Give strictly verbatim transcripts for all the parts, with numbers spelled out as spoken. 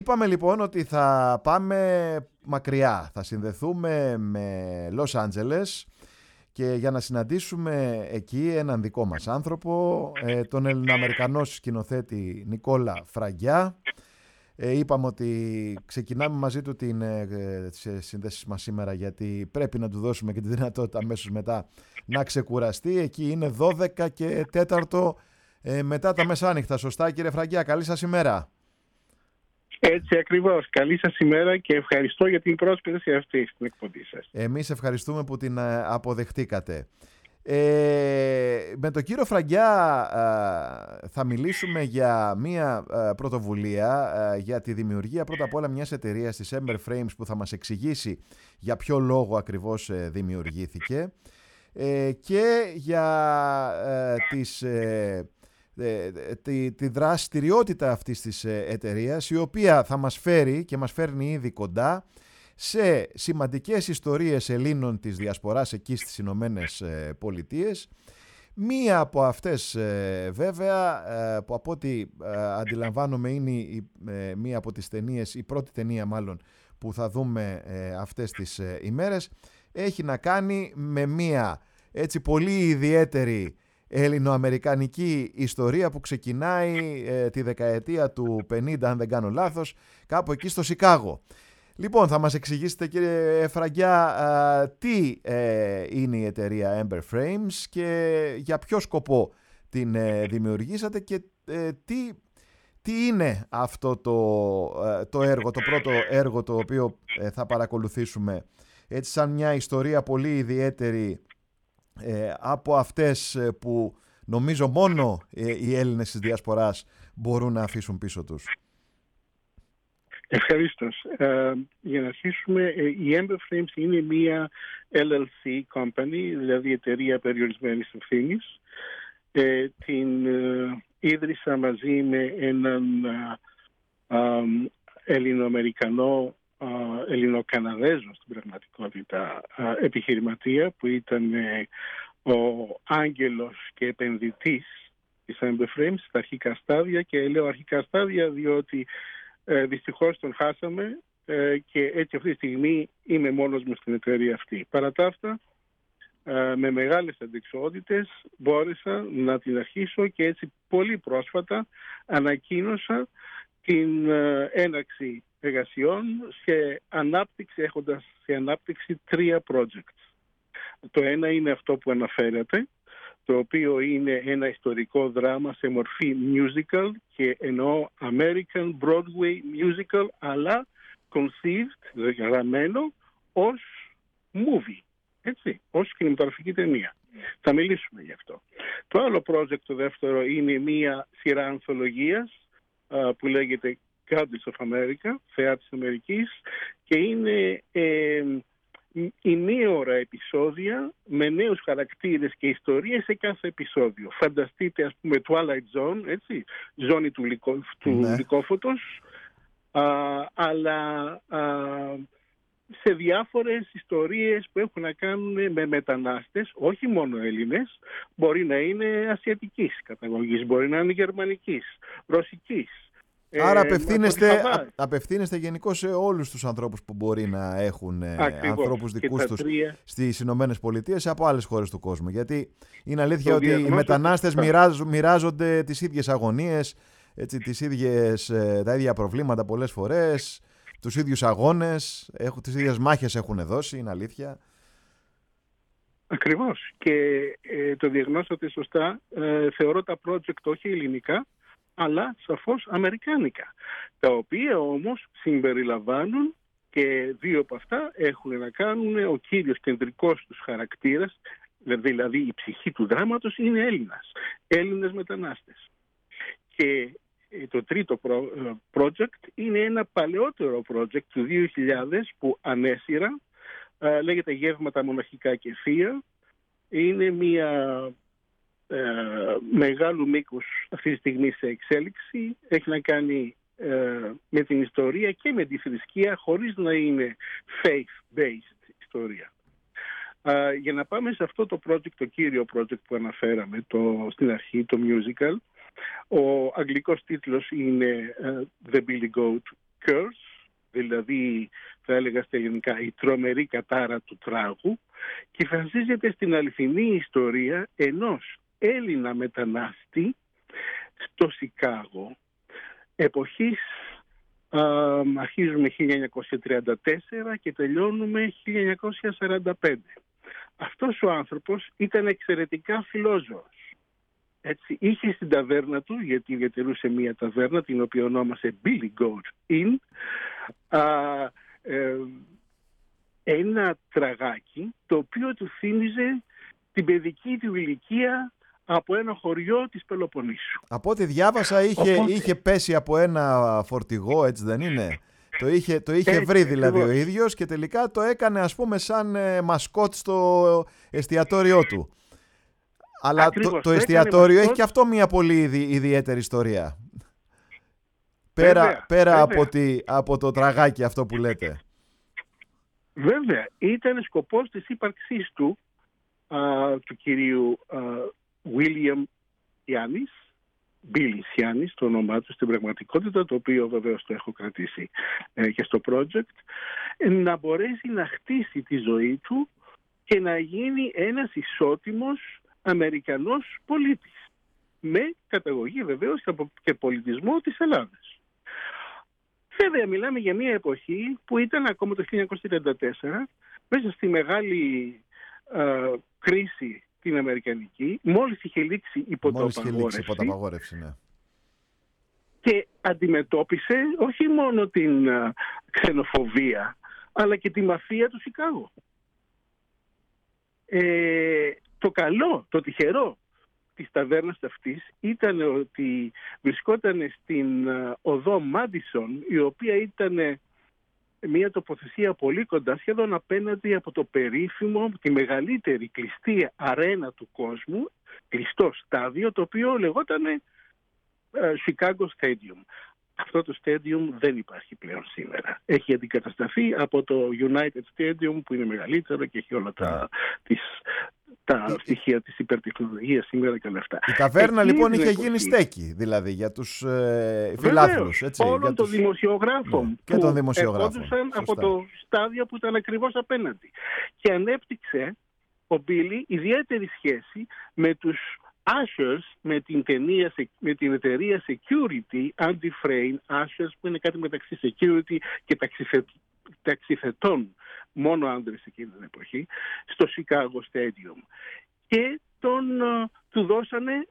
Είπαμε λοιπόν ότι θα πάμε μακριά, θα συνδεθούμε με Λος Άντζελες και για να συναντήσουμε εκεί έναν δικό μας άνθρωπο, τον Ελληνοαμερικανό σκηνοθέτη Νικόλα Φραγκιά. Ε, είπαμε ότι ξεκινάμε μαζί του την ε, σύνδεση μας σήμερα, γιατί πρέπει να του δώσουμε και τη δυνατότητα αμέσως μετά να ξεκουραστεί. Εκεί είναι δώδεκα και τέταρτο ε, μετά τα μεσάνυχτα. Σωστά, κύριε Φραγκιά? Καλή σας ημέρα. Έτσι ακριβώς. Καλή σας ημέρα και ευχαριστώ για την πρόσκληση αυτή στην εκπομπή σας. Εμείς ευχαριστούμε που την αποδεχτήκατε. Ε, με τον κύριο Φραγκιά ε, θα μιλήσουμε για μια ε, πρωτοβουλία ε, για τη δημιουργία πρώτα απ' όλα μιας εταιρείας της Ember Frames που θα μας εξηγήσει για ποιο λόγο ακριβώς ε, δημιουργήθηκε ε, και για ε, τις, ε, ε, τη, τη δραστηριότητα αυτής της εταιρείας, η οποία θα μας φέρει και μας φέρνει ήδη κοντά σε σημαντικές ιστορίες Ελλήνων της Διασποράς εκεί στις Ηνωμένες Πολιτείες. Μία από αυτές βέβαια, που από ό,τι αντιλαμβάνομαι είναι η, μία από τις ταινίες, η πρώτη ταινία μάλλον που θα δούμε αυτές τις ημέρες, έχει να κάνει με μία έτσι πολύ ιδιαίτερη ελληνοαμερικανική ιστορία που ξεκινάει τη δεκαετία του πενήντα, αν δεν κάνω λάθος, κάπου εκεί στο Σικάγο. Λοιπόν, θα μας εξηγήσετε, κύριε Φραγκιά, τι ε, είναι η εταιρεία Ember Frames και για ποιο σκοπό την ε, δημιουργήσατε και ε, τι, τι είναι αυτό το, ε, το έργο, το πρώτο έργο το οποίο ε, θα παρακολουθήσουμε, έτσι σαν μια ιστορία πολύ ιδιαίτερη ε, από αυτές που νομίζω μόνο ε, οι Έλληνες της Διασποράς μπορούν να αφήσουν πίσω τους. Ευχαριστώ. Uh, για να αρχίσουμε, η Ember Frames είναι μια ελ ελ σι company, δηλαδή εταιρεία περιορισμένης ευθύνης. Uh, την uh, ίδρυσα μαζί με έναν uh, um, Ελληνοαμερικανό, uh, Ελληνοκαναδέζο στην πραγματικότητα uh, επιχειρηματία, που ήταν uh, ο άγγελος και επενδυτής της Ember Frames στα αρχικά στάδια, και λέω αρχικά στάδια διότι Ε, δυστυχώς τον χάσαμε ε, και έτσι αυτή τη στιγμή είμαι μόνος μου στην εταιρεία αυτή. Παρά τα αυτά, ε, με μεγάλες αντικσότητες μπόρεσα να την αρχίσω και έτσι πολύ πρόσφατα ανακοίνωσα την ε, έναρξη εργασιών σε ανάπτυξη, έχοντας σε ανάπτυξη τρία projects. Το ένα είναι αυτό που αναφέρατε, το οποίο είναι ένα ιστορικό δράμα σε μορφή musical, και εννοώ American Broadway musical, αλλά conceived, γραμμένο ως movie, έτσι, ως κινηματογραφική ταινία. Θα μιλήσουμε γι' αυτό. Το άλλο project, το δεύτερο, είναι μία σειρά ανθολογίας uh, που λέγεται Goddess of America, Θεά της Αμερικής, και είναι ε, ημίωρα επεισόδια με νέους χαρακτήρες και ιστορίες σε κάθε επεισόδιο. Φανταστείτε, ας πούμε, Twilight Zone, έτσι, ζώνη του, λυκό, του ναι. λυκόφωτος, α, αλλά α, σε διάφορες ιστορίες που έχουν να κάνουν με μετανάστες, όχι μόνο Έλληνες, μπορεί να είναι ασιατικής καταγωγής, μπορεί να είναι γερμανικής, ρωσικής. Άρα απευθύνεστε, ε, απευθύνεστε γενικώς σε όλους τους ανθρώπους που μπορεί να έχουν ακριβώς, ανθρώπους δικούς τους τρία στις Ηνωμένες Πολιτείες από άλλες χώρες του κόσμου. Γιατί είναι αλήθεια ότι οι μετανάστες μοιράζ, μοιράζονται τις ίδιες αγωνίες, έτσι, τις ίδιες, τα ίδια προβλήματα πολλές φορές, τους ίδιους αγώνες, έχουν, τις ίδιες μάχες έχουν δώσει, είναι αλήθεια. Ακριβώς. Και ε, το διαγνώσατε σωστά. Ε, θεωρώ τα project όχι ελληνικά, αλλά σαφώς αμερικάνικα, τα οποία όμως συμπεριλαμβάνουν, και δύο από αυτά έχουν να κάνουν, ο κύριος κεντρικός τους χαρακτήρας, δηλαδή η ψυχή του δράματος, είναι Έλληνας, Έλληνες μετανάστες. Και το τρίτο project είναι ένα παλαιότερο project του δύο χιλιάδες που ανέσυρα, λέγεται Γεύματα Μοναχικά και Θεία. Είναι μια Ε, μεγάλου μήκους αυτή τη στιγμή σε εξέλιξη. Έχει να κάνει ε, με την ιστορία και με τη θρησκεία, χωρίς να είναι faith-based ιστορία. Ε, για να πάμε σε αυτό το project, το κύριο project που αναφέραμε το, στην αρχή, το musical, ο αγγλικός τίτλος είναι uh, The Billy Goat curse, δηλαδή θα έλεγα στα ελληνικά η τρομερή κατάρα του τράγου, και βασίζεται στην αληθινή ιστορία ενός Έλληνα μετανάστη στο Σικάγο, εποχής α, αρχίζουμε χίλια εννιακόσια τριάντα τέσσερα και τελειώνουμε χίλια εννιακόσια σαράντα πέντε. Αυτός ο άνθρωπος ήταν εξαιρετικά φιλόζωος. Έτσι, είχε στην ταβέρνα του, γιατί διατηρούσε μία ταβέρνα την οποία ονόμασε Billy Goat Inn, α, ε, ένα τραγάκι το οποίο του θύμιζε την παιδική του ηλικία από ένα χωριό της Πελοποννήσου. Από ό,τι διάβασα είχε, Οπότε... είχε πέσει από ένα φορτηγό, έτσι δεν είναι? Το είχε, το είχε έτσι, βρει δηλαδή ακριβώς. ο ίδιος και τελικά το έκανε ας πούμε σαν ε, μασκότ στο εστιατόριό του. Αλλά Ακριβώς, το, το το εστιατόριο μασκότ... έχει αυτό μια πολύ ειδι, ιδιαίτερη ιστορία. Πέρα, βέβαια, πέρα βέβαια. Από, τη, από το τραγάκι αυτό που λέτε. Βέβαια, ήταν σκοπός της ύπαρξής του, α, του κυρίου α, William Γιάννης, Billy Γιάννης, το όνομά του στην πραγματικότητα, το οποίο βεβαίως το έχω κρατήσει ε, και στο project, να μπορέσει να χτίσει τη ζωή του και να γίνει ένας ισότιμος Αμερικανός πολίτης, με καταγωγή βεβαίως και πολιτισμό της Ελλάδας. Βέβαια, μιλάμε για μια εποχή που ήταν ακόμα το χίλια εννιακόσια τριάντα τέσσερα, μέσα στη μεγάλη α, κρίση την αμερικανική, μόλις είχε λήξει υποταπαγόρευση, ναι. Και αντιμετώπισε όχι μόνο την α, ξενοφοβία, αλλά και τη μαφία του Σικάγο. Ε, το καλό, το τυχερό της ταβέρνας αυτής ήταν ότι βρισκόταν στην οδό Μάντισον, η οποία ήταν μια τοποθεσία πολύ κοντά, σχεδόν απέναντι από το περίφημο, τη μεγαλύτερη κλειστή αρένα του κόσμου, κλειστό στάδιο, το οποίο λεγόταν Chicago Stadium. Αυτό το stadium δεν υπάρχει πλέον σήμερα. Έχει αντικατασταθεί από το United Stadium, που είναι μεγαλύτερο και έχει όλα τα, τις, τα στοιχεία της υπερτεχνολογίας σήμερα και όλα αυτά. Η ταβέρνα εκεί λοιπόν είχε εποχή, γίνει στέκι, δηλαδή για τους ε, φιλάθλους. Έτσι, όλων για των τους... δημοσιογράφων, ναι, και που των δημοσιογράφων ερχόντουσαν από το στάδιο που ήταν ακριβώς απέναντι. Και ανέπτυξε ο Μπίλι ιδιαίτερη σχέση με τους Ushers, με την, ταινία, με την εταιρεία Security, Anti-Frame Ushers, που είναι κάτι μεταξύ security και ταξιθε, ταξιθετών, μόνο άντρες εκείνη την εποχή, στο Chicago Stadium. Και τον, του δώσανε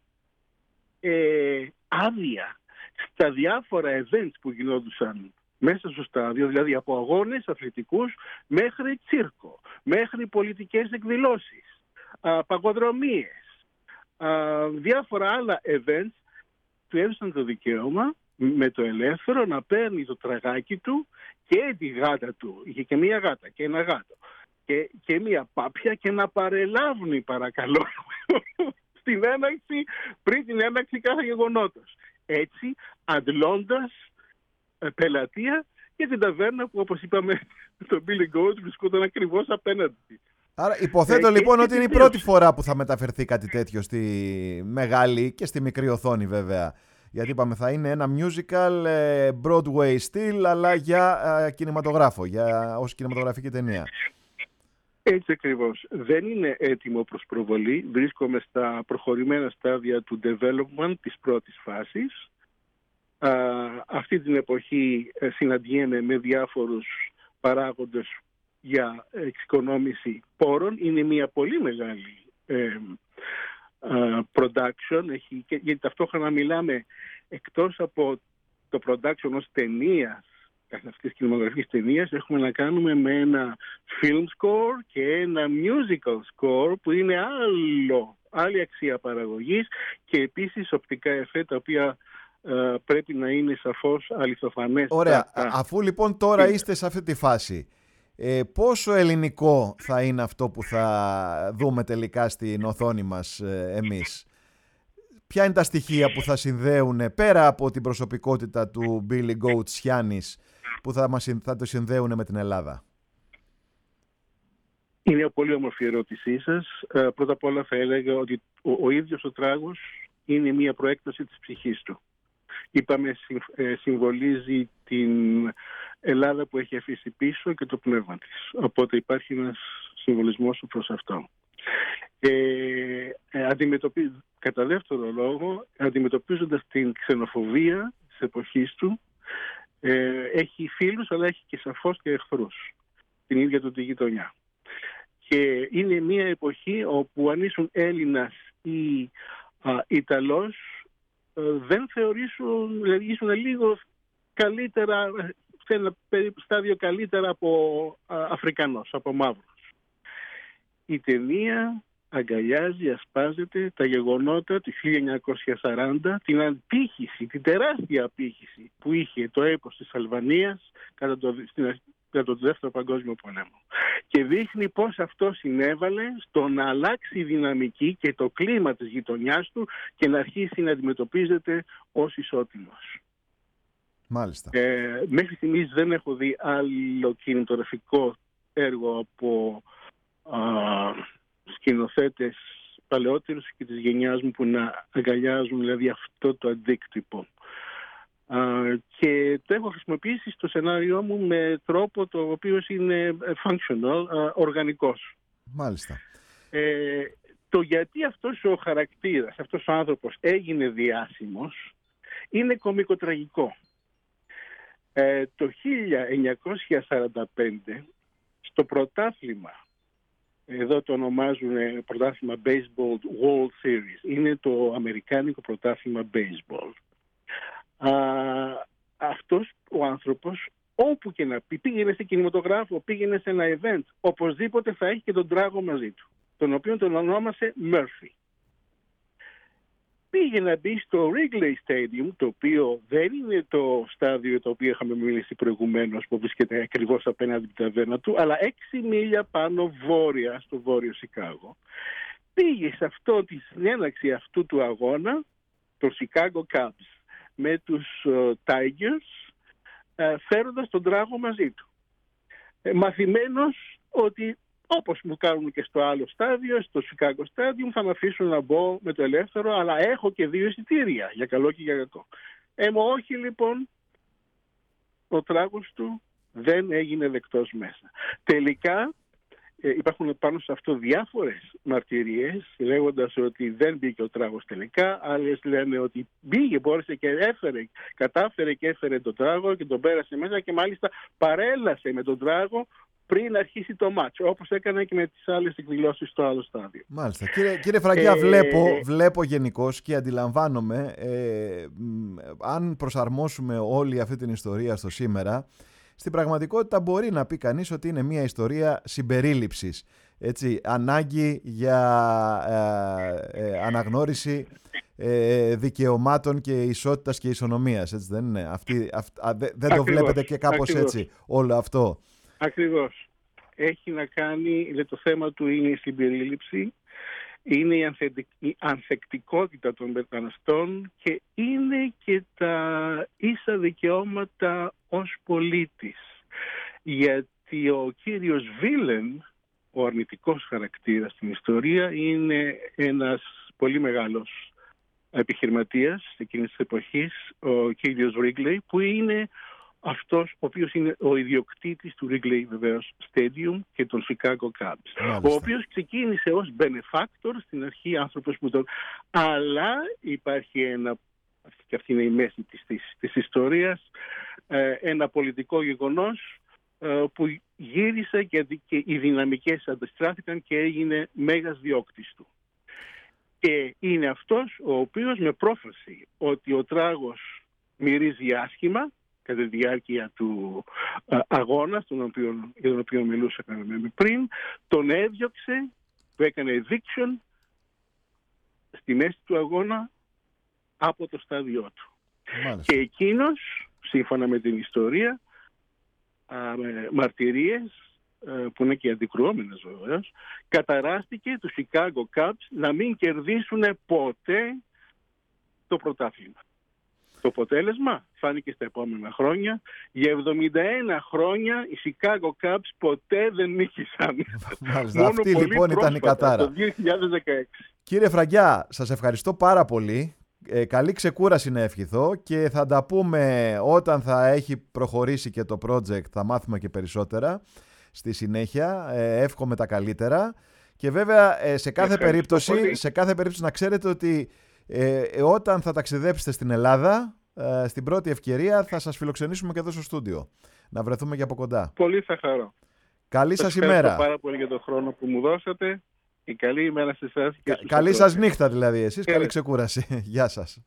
ε, άδεια στα διάφορα events που γινόντουσαν μέσα στο στάδιο, δηλαδή από αγώνες αθλητικούς μέχρι τσίρκο, μέχρι πολιτικές εκδηλώσεις, α, παγοδρομίες, α, διάφορα άλλα events. Του έδωσαν το δικαίωμα με το ελεύθερο να παίρνει το τραγάκι του και τη γάτα του, είχε και μία γάτα και ένα γάτο και, και μία πάπια, και να παρελάβουν, παρακαλώ, στην έναρξη, πριν την έναρξη κάθε γεγονότος. Έτσι, αντλώντας ε, πελατεία για την ταβέρνα που, όπως είπαμε, το Billy Goat βρισκόταν ακριβώς απέναντι. Άρα υποθέτω ε, λοιπόν ότι είναι η πρώτη φορά που θα μεταφερθεί κάτι τέτοιο στη μεγάλη και στη μικρή οθόνη, βέβαια. Γιατί είπαμε θα είναι ένα musical Broadway style, αλλά για uh, κινηματογράφο, για, ως κινηματογραφική ταινία. Έτσι ακριβώς. Δεν είναι έτοιμο προς προβολή. Βρίσκομαι στα προχωρημένα στάδια του development της πρώτης φάσης. Α, αυτή την εποχή συναντιέμαι με διάφορους παράγοντες για εξοικονόμηση πόρων. Είναι μια πολύ μεγάλη ε, Uh, production, έχει, και, γιατί ταυτόχρονα μιλάμε, εκτός από το production ως ταινίας, καθ' αυτής της κινηματογραφικής ταινίας, έχουμε να κάνουμε με ένα film score και ένα musical score, που είναι άλλο, άλλη αξία παραγωγής, και επίσης οπτικά εφέ, τα οποία uh, πρέπει να είναι σαφώς αληθοφανές. Ωραία, τα, αφού λοιπόν τώρα είναι. Είστε σε αυτή τη φάση, Ε, πόσο ελληνικό θα είναι αυτό που θα δούμε τελικά στην οθόνη μας ε, εμείς? Ποια είναι τα στοιχεία που θα συνδέουν, πέρα από την προσωπικότητα του Billy Goat Γιάννης, που θα, μας, θα το συνδέουν με την Ελλάδα? Είναι πολύ όμορφη η ερώτησή σας. Ε, πρώτα απ' όλα θα έλεγα ότι ο, ο ίδιος ο τράγος είναι μια προέκταση της ψυχής του. είπαμε συμβολίζει την Ελλάδα που έχει αφήσει πίσω και το πνεύμα της. Οπότε υπάρχει ένας συμβολισμός προς αυτό. Ε, αντιμετωπι... Κατά δεύτερο λόγο, αντιμετωπίζοντας την ξενοφοβία της εποχής του, ε, έχει φίλους αλλά έχει και σαφώς και εχθρούς την ίδια του τη γειτονιά. Και είναι μια εποχή όπου αν ήσουν Έλληνας ή α, Ιταλός, ε, δεν θεωρήσουν, δηλαδή ήσουν λίγο καλύτερα, σε ένα περίπου στάδιο καλύτερα από α, Αφρικανός, από μαύρος. Η ταινία αγκαλιάζει, ασπάζεται τα γεγονότα του χίλια εννιακόσια σαράντα, την απήχηση, την τεράστια απήχηση που είχε το έπος της Αλβανίας κατά το, στην, κατά το Δεύτερο Παγκόσμιο Πόλεμο. Και δείχνει πώς αυτό συνέβαλε στο να αλλάξει η δυναμική και το κλίμα της γειτονιάς του και να αρχίσει να αντιμετωπίζεται ως ισότιμος. Μάλιστα. Ε, μέχρι στιγμής δεν έχω δει άλλο κινηματογραφικό έργο από α, σκηνοθέτες παλαιότερους και της γενιάς μου που να αγκαλιάζουν δηλαδή αυτό το αντίκτυπο. Uh, και το έχω χρησιμοποιήσει στο σενάριό μου με τρόπο το οποίο είναι functional, uh, οργανικός. Μάλιστα. Ε, το γιατί αυτός ο χαρακτήρας, αυτός ο άνθρωπος έγινε διάσημος είναι κωμικοτραγικό. Ε, το χίλια εννιακόσια σαράντα πέντε στο πρωτάθλημα, εδώ το ονομάζουν πρωτάθλημα Baseball World Series, είναι το αμερικάνικο πρωτάθλημα baseball. Α, αυτός ο άνθρωπος όπου και να πει, πήγαινε σε κινηματογράφο, πήγαινε σε ένα event, οπωσδήποτε θα έχει και τον τράγο μαζί του, τον οποίο τον ονόμασε Murphy. Πήγε να μπει στο Wrigley Stadium, το οποίο δεν είναι το στάδιο το οποίο είχαμε μιλήσει προηγουμένως που βρίσκεται ακριβώς απέναντι από την ταβέρνα του, αλλά έξι μίλια πάνω βόρεια στο βόρειο Σικάγο. Πήγε σε αυτό τη συνέναξη αυτού του αγώνα, το Chicago Cubs, με τους uh, Tigers, uh, φέροντας τον τράγο μαζί του. Ε, μαθημένος ότι όπως μου κάνουν και στο άλλο στάδιο, στο Chicago Stadium, θα με αφήσουν να μπω με το ελεύθερο, αλλά έχω και δύο εισιτήρια, για καλό και για κακό. Ε, μου όχι λοιπόν, ο τράγος του δεν έγινε δεκτός μέσα. Τελικά, Ε, υπάρχουν πάνω σε αυτό διάφορες μαρτυρίες λέγοντας ότι δεν μπήκε ο τράγος τελικά, άλλες λένε ότι μπήκε, μπόρεσε και έφερε, κατάφερε και έφερε τον τράγο και τον πέρασε μέσα και μάλιστα παρέλασε με τον τράγο πριν αρχίσει το μάτσο, όπως έκανε και με τις άλλες εκδηλώσεις στο άλλο στάδιο. Μάλιστα. Κύριε, κύριε Φραγκιά, ε, βλέπω, βλέπω γενικώς και αντιλαμβάνομαι ε, αν προσαρμόσουμε όλη αυτή την ιστορία στο σήμερα, στην πραγματικότητα μπορεί να πει κανείς ότι είναι μια ιστορία συμπερίληψης. Έτσι, ανάγκη για ε, ε, αναγνώριση ε, δικαιωμάτων και ισότητας και ισονομίας. Έτσι δεν είναι? Αυτή, αυ, α, δε, δεν το βλέπετε και κάπως ακριβώς έτσι όλο αυτό? Ακριβώς. Έχει να κάνει, το θέμα του είναι η συμπερίληψη, είναι η ανθεκτικότητα των μεταναστών και είναι και τα ίσα δικαιώματα ως πολίτης. Γιατί ο κύριος Βίλεν, ο αρνητικός χαρακτήρας στην ιστορία, είναι ένας πολύ μεγάλος επιχειρηματίας εκείνης της εποχής, ο κύριος Wrigley, που είναι αυτός ο οποίος είναι ο ιδιοκτήτης του Wrigley βεβαίως Stadium και των Chicago Cubs. Μάλιστα. Ο οποίος ξεκίνησε ως benefactor στην αρχή, άνθρωπος που τον... Αλλά υπάρχει ένα, και αυτή είναι η μέση της, της, της ιστορίας, ένα πολιτικό γεγονός που γύρισε και, και οι δυναμικές αντιστράφηκαν και έγινε μέγας διώκτης του. Και είναι αυτός ο οποίος με πρόφαση ότι ο τράγος μυρίζει άσχημα κατά τη διάρκεια του α, αγώνα, τον οποίο, για τον οποίο μιλούσαμε πριν, τον έδιωξε, του έκανε eviction στη μέση του αγώνα από το στάδιό του. Μάλιστα. Και εκείνος, σύμφωνα με την ιστορία, α, με μαρτυρίες, α, που είναι και αντικρουόμενες βεβαίως, καταράστηκε του Chicago Cubs να μην κερδίσουν ποτέ το πρωτάθλημα. Το αποτέλεσμα φάνηκε στα επόμενα χρόνια. Για εβδομήντα ένα χρόνια οι Chicago Cubs ποτέ δεν νίκησαν. Μάλιστα, αυτή λοιπόν πρόσφατα, ήταν η κατάρα. Το δύο χιλιάδες δεκαέξι. Κύριε Φραγκιά, σας ευχαριστώ πάρα πολύ. Ε, καλή ξεκούραση να ευχηθώ και θα τα πούμε όταν θα έχει προχωρήσει και το project, θα μάθουμε και περισσότερα στη συνέχεια. Ε, εύχομαι τα καλύτερα και βέβαια ε, σε, κάθε περίπτωση, σε κάθε περίπτωση να ξέρετε ότι ε, ε, όταν θα ταξιδέψετε στην Ελλάδα, ε, στην πρώτη ευκαιρία θα σας φιλοξενήσουμε και εδώ στο στούντιο. Να βρεθούμε και από κοντά. Πολύ θα χαρώ. Καλή σας, σας ημέρα. Ευχαριστώ πάρα πολύ για τον χρόνο που μου δώσατε. Και καλή ημέρα σε εσάς και Κα, στους καλή ακροατές. σας νύχτα δηλαδή εσείς. Καλή ξεκούραση. Γεια σας.